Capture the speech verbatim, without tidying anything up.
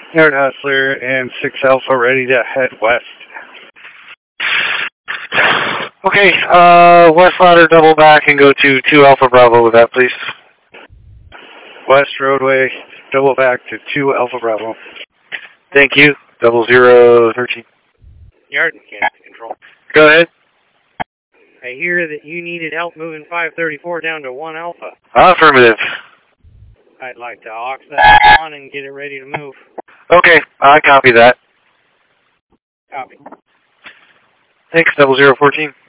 Air Hustler and six Alpha ready to head west. Okay, uh, West Ladder, double back and go to two Alpha Bravo with that, please. West roadway, double back to two Alpha Bravo. Thank you. Double zero thirteen. Yard mechanics control. Go ahead. I hear that you needed help moving five thirty-four down to one Alpha. Affirmative. I'd like to aux that on and get it ready to move. Okay, I copy that. Copy. Thanks, double zero fourteen.